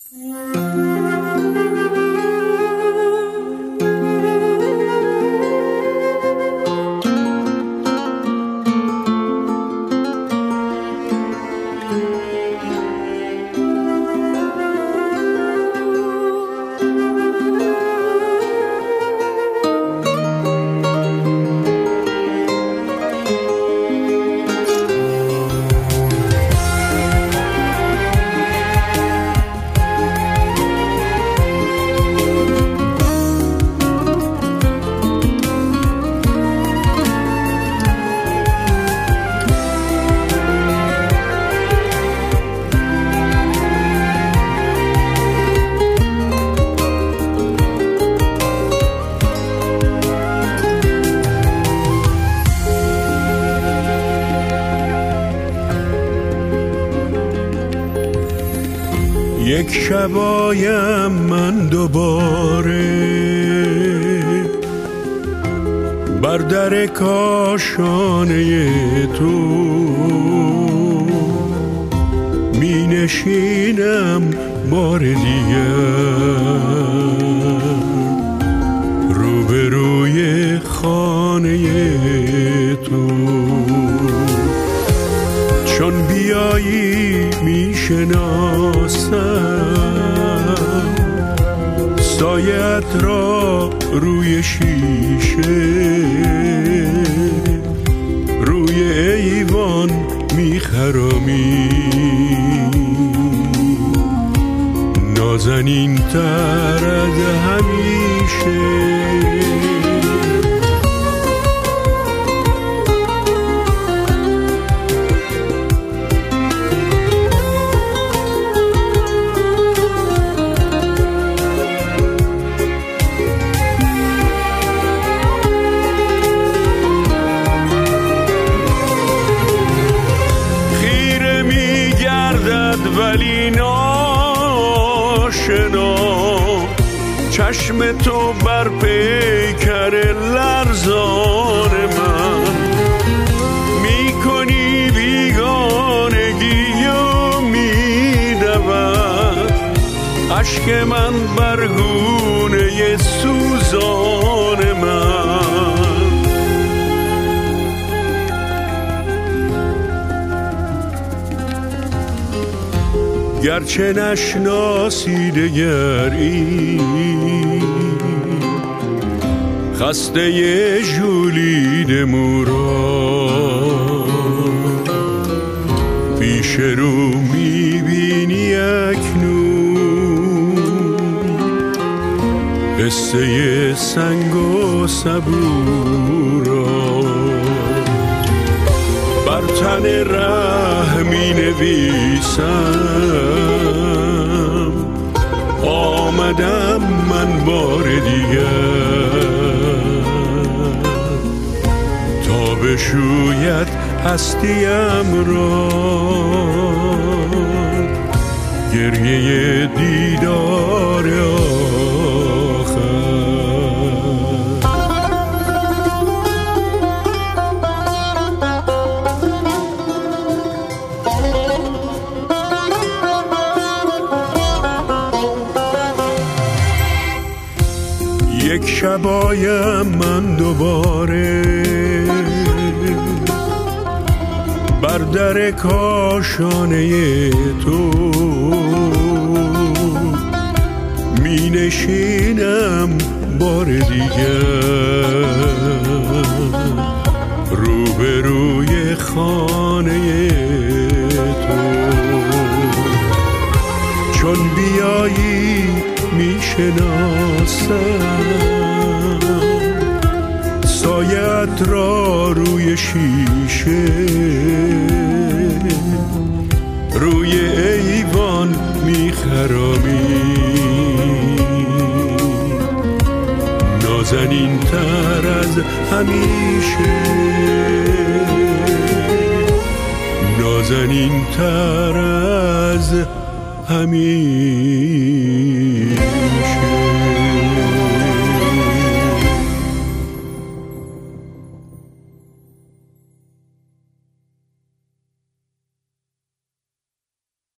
یک شبایم من دوباره بر در کاشانه تو می نشینم بار دیگر روبروی خانه تو. چون بیایی می شناسم سایت را روی شیشه روی ایوان می خرامی نازنین تر از همیشه. ولی ناشنا چشم تو بر پیکر لرزان من میکنی بیگانگی و میدود اشک من بر گونه سوزان من. گرچه نشناسی دگری خسته ژولید مورا پیش رو میبینی اکنون قصه سنگ و صبورا بر تن ره می نویسم آمدم من بار دیگر تا بشوید هستیم را گریه دیدار یک شبایم من دوباره بر در کاشانه تو می نشینم بار دیگر روبروی خانه تو. چون بیایی می شناسم سایت را روی شیشه روی ایوان می خرامی نازنین تر از همیشه نازنین تر از همیشه.